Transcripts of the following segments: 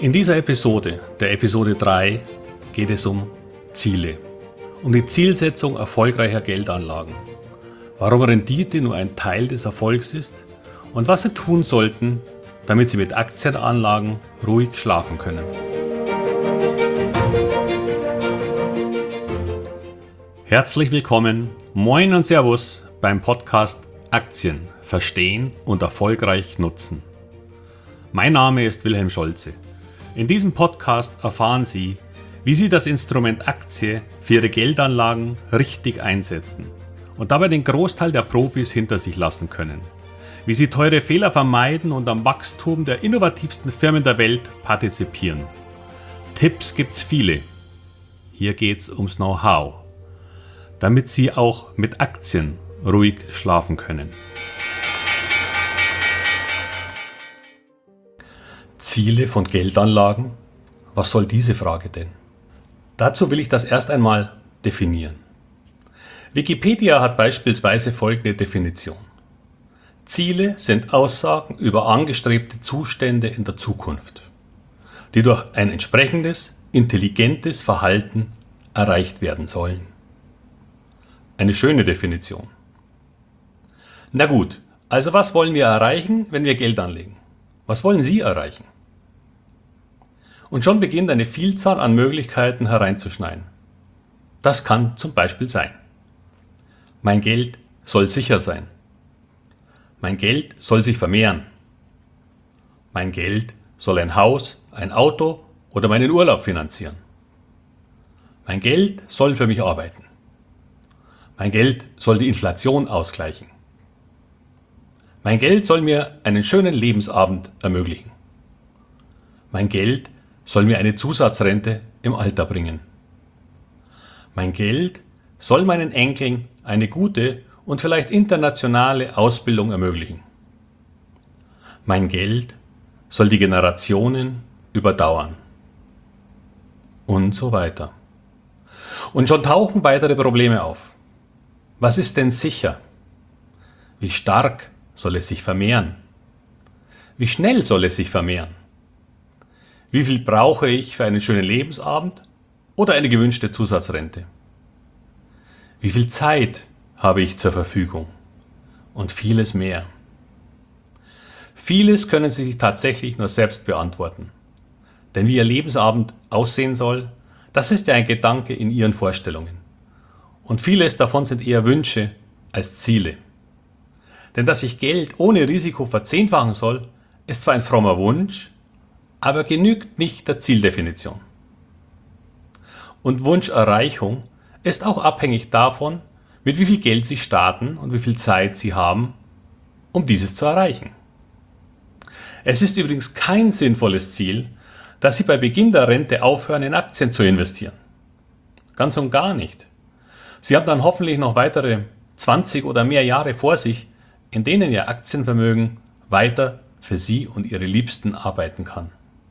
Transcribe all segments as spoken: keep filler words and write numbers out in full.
In dieser Episode, der Episode drei, geht es um Ziele, um die Zielsetzung erfolgreicher Geldanlagen, warum Rendite nur ein Teil des Erfolgs ist und was Sie tun sollten, damit Sie mit Aktienanlagen ruhig schlafen können. Herzlich willkommen, moin und Servus beim Podcast Aktien verstehen und erfolgreich nutzen. Mein Name ist Wilhelm Scholze. In diesem Podcast erfahren Sie, wie Sie das Instrument Aktie für Ihre Geldanlagen richtig einsetzen und dabei den Großteil der Profis hinter sich lassen können. Wie Sie teure Fehler vermeiden und am Wachstum der innovativsten Firmen der Welt partizipieren. Tipps gibt's viele. Hier geht's ums Know-how, damit Sie auch mit Aktien ruhig schlafen können. Ziele von Geldanlagen? Was soll diese Frage denn? Dazu will ich das erst einmal definieren. Wikipedia hat beispielsweise folgende Definition. Ziele sind Aussagen über angestrebte Zustände in der Zukunft, die durch ein entsprechendes, intelligentes Verhalten erreicht werden sollen. Eine schöne Definition. Na gut, also was wollen wir erreichen, wenn wir Geld anlegen? Was wollen Sie erreichen? Und schon beginnt eine Vielzahl an Möglichkeiten hereinzuschneiden. Das kann zum Beispiel sein: Mein Geld soll sicher sein. Mein Geld soll sich vermehren. Mein Geld soll ein Haus, ein Auto oder meinen Urlaub finanzieren. Mein Geld soll für mich arbeiten. Mein Geld soll die Inflation ausgleichen. Mein Geld soll mir einen schönen Lebensabend ermöglichen. Mein Geld soll mir eine Zusatzrente im Alter bringen. Mein Geld soll meinen Enkeln eine gute und vielleicht internationale Ausbildung ermöglichen. Mein Geld soll die Generationen überdauern. Und so weiter. Und schon tauchen weitere Probleme auf. Was ist denn sicher? Wie stark soll es sich vermehren? Wie schnell soll es sich vermehren? Wie viel brauche ich für einen schönen Lebensabend oder eine gewünschte Zusatzrente? Wie viel Zeit habe ich zur Verfügung? Und vieles mehr. Vieles können Sie sich tatsächlich nur selbst beantworten. Denn wie Ihr Lebensabend aussehen soll, das ist ja ein Gedanke in Ihren Vorstellungen. Und vieles davon sind eher Wünsche als Ziele. Denn dass sich Geld ohne Risiko verzehnfachen soll, ist zwar ein frommer Wunsch, aber genügt nicht der Zieldefinition. Und Wunscherreichung ist auch abhängig davon, mit wie viel Geld Sie starten und wie viel Zeit Sie haben, um dieses zu erreichen. Es ist übrigens kein sinnvolles Ziel, dass Sie bei Beginn der Rente aufhören, in Aktien zu investieren. Ganz und gar nicht. Sie haben dann hoffentlich noch weitere zwanzig oder mehr Jahre vor sich, in denen Ihr Aktienvermögen weiter für Sie und Ihre Liebsten arbeiten kann.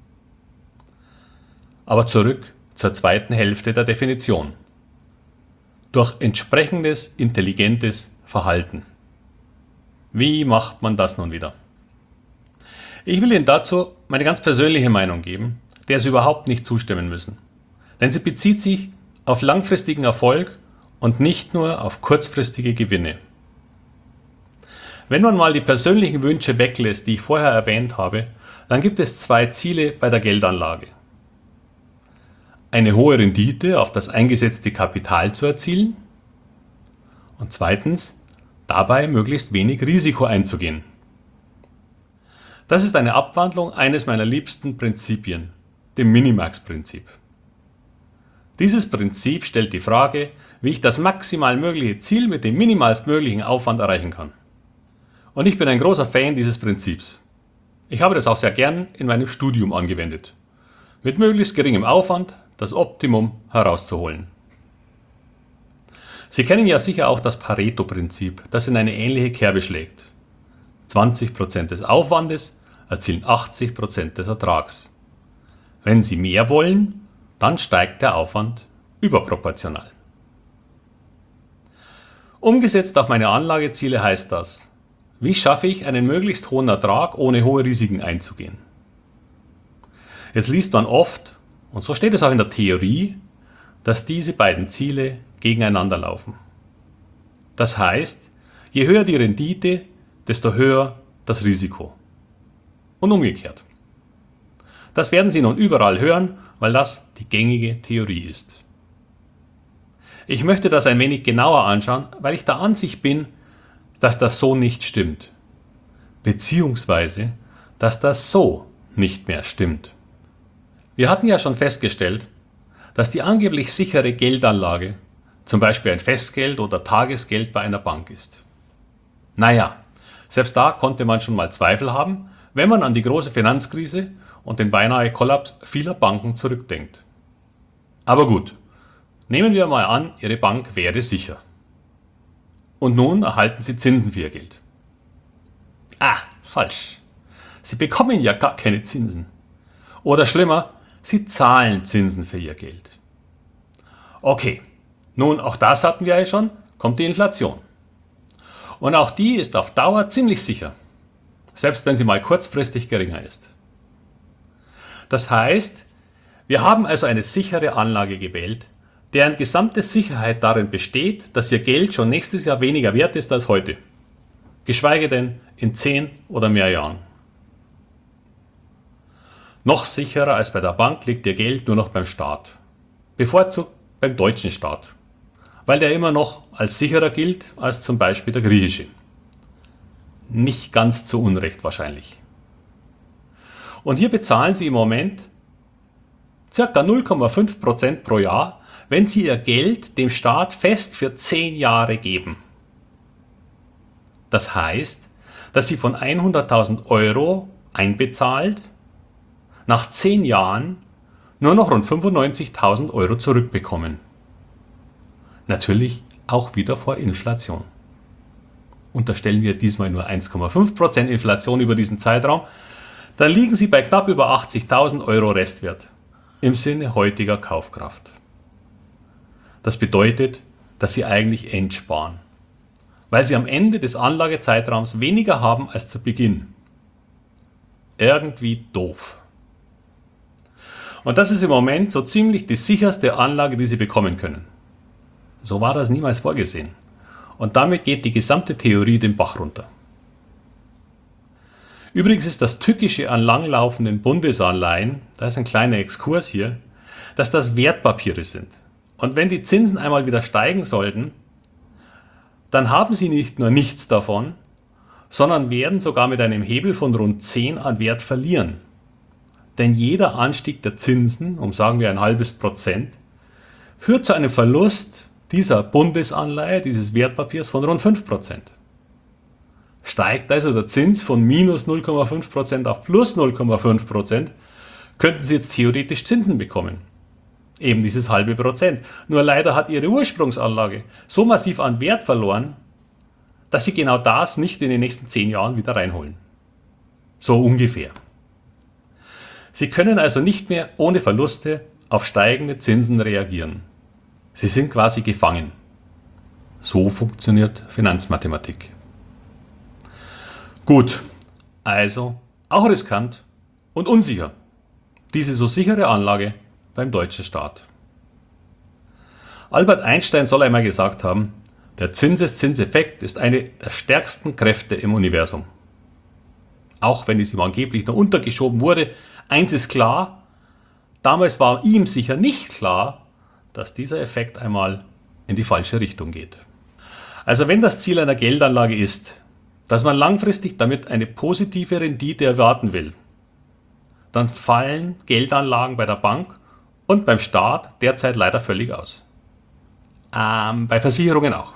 Aber zurück zur zweiten Hälfte der Definition. Durch entsprechendes, intelligentes Verhalten. Wie macht man das nun wieder? Ich will Ihnen dazu meine ganz persönliche Meinung geben, der Sie überhaupt nicht zustimmen müssen. Denn sie bezieht sich auf langfristigen Erfolg und nicht nur auf kurzfristige Gewinne. Wenn man mal die persönlichen Wünsche weglässt, die ich vorher erwähnt habe, dann gibt es zwei Ziele bei der Geldanlage. Eine hohe Rendite auf das eingesetzte Kapital zu erzielen und zweitens, dabei möglichst wenig Risiko einzugehen. Das ist eine Abwandlung eines meiner liebsten Prinzipien, dem Minimax-Prinzip. Dieses Prinzip stellt die Frage, wie ich das maximal mögliche Ziel mit dem minimalst möglichen Aufwand erreichen kann. Und ich bin ein großer Fan dieses Prinzips. Ich habe das auch sehr gern in meinem Studium angewendet. Mit möglichst geringem Aufwand das Optimum herauszuholen. Sie kennen ja sicher auch das Pareto-Prinzip, das in eine ähnliche Kerbe schlägt. zwanzig Prozent des Aufwandes erzielen achtzig Prozent des Ertrags. Wenn Sie mehr wollen, dann steigt der Aufwand überproportional. Umgesetzt auf meine Anlageziele heißt das: Wie schaffe ich einen möglichst hohen Ertrag, ohne hohe Risiken einzugehen? Jetzt liest man oft, und so steht es auch in der Theorie, dass diese beiden Ziele gegeneinander laufen. Das heißt, je höher die Rendite, desto höher das Risiko. Und umgekehrt. Das werden Sie nun überall hören, weil das die gängige Theorie ist. Ich möchte das ein wenig genauer anschauen, weil ich der Ansicht bin, dass das so nicht stimmt. Beziehungsweise, dass das so nicht mehr stimmt. Wir hatten ja schon festgestellt, dass die angeblich sichere Geldanlage zum Beispiel ein Festgeld oder Tagesgeld bei einer Bank ist. Naja, selbst da konnte man schon mal Zweifel haben, wenn man an die große Finanzkrise und den beinahe Kollaps vieler Banken zurückdenkt. Aber gut, nehmen wir mal an, Ihre Bank wäre sicher. Und nun erhalten Sie Zinsen für Ihr Geld. Ah, falsch. Sie bekommen ja gar keine Zinsen. Oder schlimmer, Sie zahlen Zinsen für Ihr Geld. Okay, nun auch das hatten wir ja schon, kommt die Inflation. Und auch die ist auf Dauer ziemlich sicher, selbst wenn sie mal kurzfristig geringer ist. Das heißt, wir haben also eine sichere Anlage gewählt, deren gesamte Sicherheit darin besteht, dass Ihr Geld schon nächstes Jahr weniger wert ist als heute. Geschweige denn in zehn oder mehr Jahren. Noch sicherer als bei der Bank liegt Ihr Geld nur noch beim Staat. Bevorzugt beim deutschen Staat, weil der immer noch als sicherer gilt als zum Beispiel der griechische. Nicht ganz zu Unrecht wahrscheinlich. Und hier bezahlen Sie im Moment ca. null Komma fünf Prozent pro Jahr, wenn Sie Ihr Geld dem Staat fest für zehn Jahre geben. Das heißt, dass Sie von hunderttausend Euro einbezahlt, nach zehn Jahren nur noch rund fünfundneunzigtausend Euro zurückbekommen. Natürlich auch wieder vor Inflation. Unterstellen wir diesmal nur eins Komma fünf Prozent Inflation über diesen Zeitraum, dann liegen Sie bei knapp über achtzigtausend Euro Restwert im Sinne heutiger Kaufkraft. Das bedeutet, dass Sie eigentlich entsparen, weil Sie am Ende des Anlagezeitraums weniger haben als zu Beginn. Irgendwie doof. Und das ist im Moment so ziemlich die sicherste Anlage, die Sie bekommen können. So war das niemals vorgesehen. Und damit geht die gesamte Theorie den Bach runter. Übrigens ist das Tückische an langlaufenden Bundesanleihen, da ist ein kleiner Exkurs hier, dass das Wertpapiere sind. Und wenn die Zinsen einmal wieder steigen sollten, dann haben Sie nicht nur nichts davon, sondern werden sogar mit einem Hebel von rund zehn an Wert verlieren. Denn jeder Anstieg der Zinsen, um sagen wir ein halbes Prozent, führt zu einem Verlust dieser Bundesanleihe, dieses Wertpapiers von rund fünf Prozent. Steigt also der Zins von minus null Komma fünf Prozent auf plus null Komma fünf Prozent, könnten Sie jetzt theoretisch Zinsen bekommen. Eben dieses halbe Prozent. Nur leider hat Ihre Ursprungsanlage so massiv an Wert verloren, dass Sie genau das nicht in den nächsten zehn Jahren wieder reinholen. So ungefähr. Sie können also nicht mehr ohne Verluste auf steigende Zinsen reagieren. Sie sind quasi gefangen. So funktioniert Finanzmathematik. Gut, also auch riskant und unsicher. Diese so sichere Anlage beim deutschen Staat. Albert Einstein soll einmal gesagt haben, der Zinseszinseffekt ist eine der stärksten Kräfte im Universum. Auch wenn es ihm angeblich noch untergeschoben wurde, eins ist klar, damals war ihm sicher nicht klar, dass dieser Effekt einmal in die falsche Richtung geht. Also wenn das Ziel einer Geldanlage ist, dass man langfristig damit eine positive Rendite erwarten will, dann fallen Geldanlagen bei der Bank und beim Staat derzeit leider völlig aus. Ähm, bei Versicherungen auch.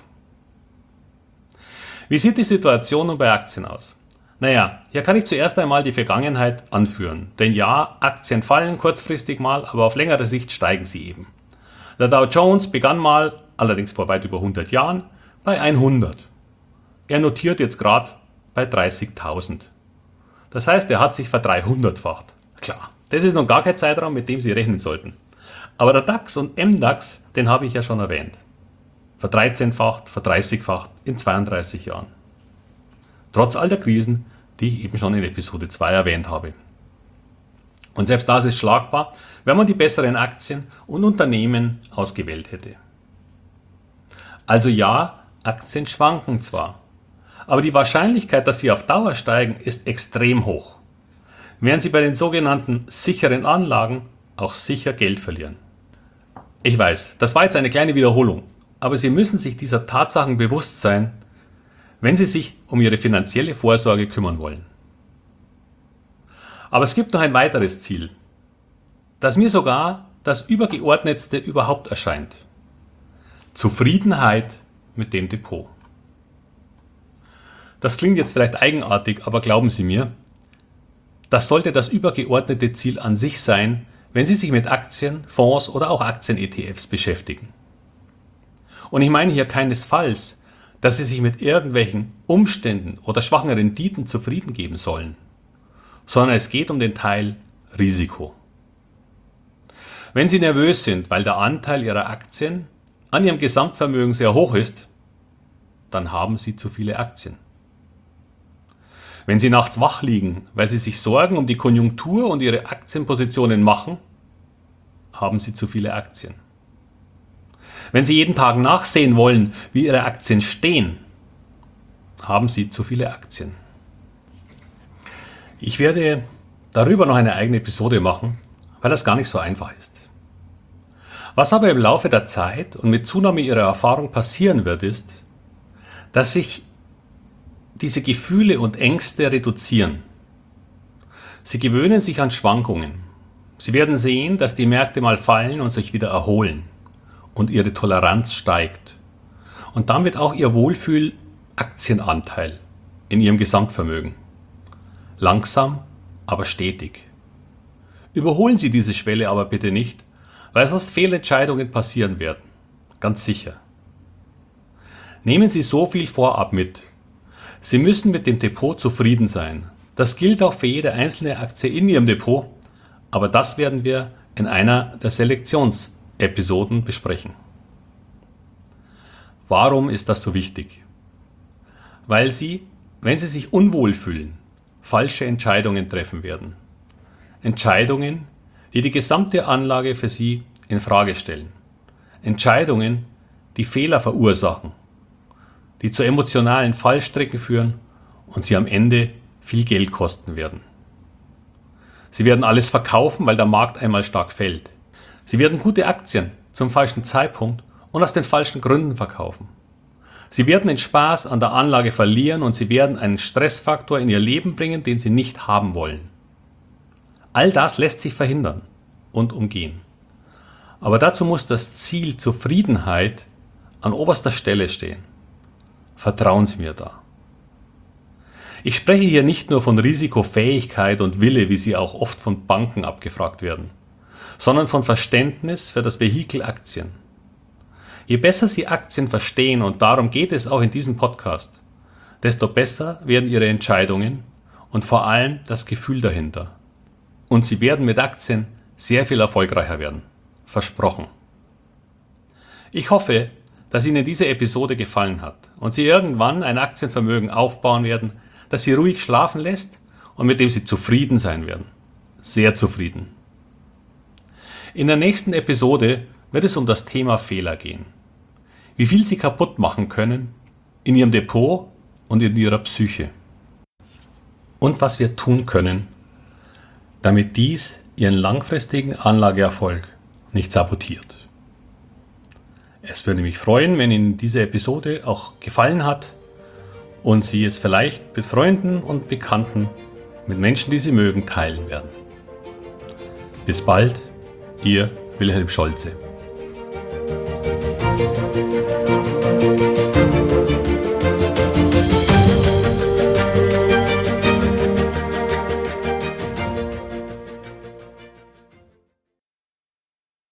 Wie sieht die Situation nun bei Aktien aus? Naja, hier kann ich zuerst einmal die Vergangenheit anführen. Denn ja, Aktien fallen kurzfristig mal, aber auf längere Sicht steigen sie eben. Der Dow Jones begann mal, allerdings vor weit über hundert Jahren, bei hundert. Er notiert jetzt gerade bei dreißigtausend. Das heißt, er hat sich verdreihundertfacht. Klar, das ist noch gar kein Zeitraum, mit dem Sie rechnen sollten. Aber der DAX und M DAX, den habe ich ja schon erwähnt. Verdreizehnfacht, verdreißigfacht in zweiunddreißig Jahren. Trotz all der Krisen, die ich eben schon in Episode zwei erwähnt habe. Und selbst das ist schlagbar, wenn man die besseren Aktien und Unternehmen ausgewählt hätte. Also ja, Aktien schwanken zwar, aber die Wahrscheinlichkeit, dass sie auf Dauer steigen, ist extrem hoch. Während sie bei den sogenannten sicheren Anlagen auch sicher Geld verlieren. Ich weiß, das war jetzt eine kleine Wiederholung, aber Sie müssen sich dieser Tatsachen bewusst sein, wenn Sie sich um Ihre finanzielle Vorsorge kümmern wollen. Aber es gibt noch ein weiteres Ziel, das mir sogar das übergeordnetste überhaupt erscheint. Zufriedenheit mit dem Depot. Das klingt jetzt vielleicht eigenartig, aber glauben Sie mir, das sollte das übergeordnete Ziel an sich sein, wenn Sie sich mit Aktien, Fonds oder auch Aktien-E T Fs beschäftigen. Und ich meine hier keinesfalls, dass Sie sich mit irgendwelchen Umständen oder schwachen Renditen zufrieden geben sollen, sondern es geht um den Teil Risiko. Wenn Sie nervös sind, weil der Anteil Ihrer Aktien an Ihrem Gesamtvermögen sehr hoch ist, dann haben Sie zu viele Aktien. Wenn Sie nachts wach liegen, weil Sie sich Sorgen um die Konjunktur und Ihre Aktienpositionen machen, haben Sie zu viele Aktien. Wenn Sie jeden Tag nachsehen wollen, wie Ihre Aktien stehen, haben Sie zu viele Aktien. Ich werde darüber noch eine eigene Episode machen, weil das gar nicht so einfach ist. Was aber im Laufe der Zeit und mit Zunahme Ihrer Erfahrung passieren wird, ist, dass sich diese Gefühle und Ängste reduzieren. Sie gewöhnen sich an Schwankungen. Sie werden sehen, dass die Märkte mal fallen und sich wieder erholen und Ihre Toleranz steigt und damit auch Ihr Wohlfühl-Aktienanteil in Ihrem Gesamtvermögen. Langsam, aber stetig. Überholen Sie diese Schwelle aber bitte nicht, weil sonst Fehlentscheidungen passieren werden. Ganz sicher. Nehmen Sie so viel vorab mit. Sie müssen mit dem Depot zufrieden sein. Das gilt auch für jede einzelne Aktie in Ihrem Depot, aber das werden wir in einer der Selektionsepisoden besprechen. Warum ist das so wichtig? Weil Sie, wenn Sie sich unwohl fühlen, falsche Entscheidungen treffen werden. Entscheidungen, die die gesamte Anlage für Sie in Frage stellen. Entscheidungen, die Fehler verursachen, die zu emotionalen Fallstricken führen und Sie am Ende viel Geld kosten werden. Sie werden alles verkaufen, weil der Markt einmal stark fällt. Sie werden gute Aktien zum falschen Zeitpunkt und aus den falschen Gründen verkaufen. Sie werden den Spaß an der Anlage verlieren und Sie werden einen Stressfaktor in Ihr Leben bringen, den Sie nicht haben wollen. All das lässt sich verhindern und umgehen. Aber dazu muss das Ziel Zufriedenheit an oberster Stelle stehen. Vertrauen Sie mir da. Ich spreche hier nicht nur von Risikofähigkeit und Wille, wie sie auch oft von Banken abgefragt werden, sondern von Verständnis für das Vehikel Aktien. Je besser Sie Aktien verstehen, und darum geht es auch in diesem Podcast, desto besser werden Ihre Entscheidungen und vor allem das Gefühl dahinter. Und Sie werden mit Aktien sehr viel erfolgreicher werden. Versprochen. Ich hoffe, dass Ihnen diese Episode gefallen hat und Sie irgendwann ein Aktienvermögen aufbauen werden, das Sie ruhig schlafen lässt und mit dem Sie zufrieden sein werden. Sehr zufrieden. In der nächsten Episode wird es um das Thema Fehler gehen. Wie viel Sie kaputt machen können in Ihrem Depot und in Ihrer Psyche. Und was wir tun können, damit dies Ihren langfristigen Anlageerfolg nicht sabotiert. Es würde mich freuen, wenn Ihnen diese Episode auch gefallen hat und Sie es vielleicht mit Freunden und Bekannten, mit Menschen, die Sie mögen, teilen werden. Bis bald, Ihr Wilhelm Scholze.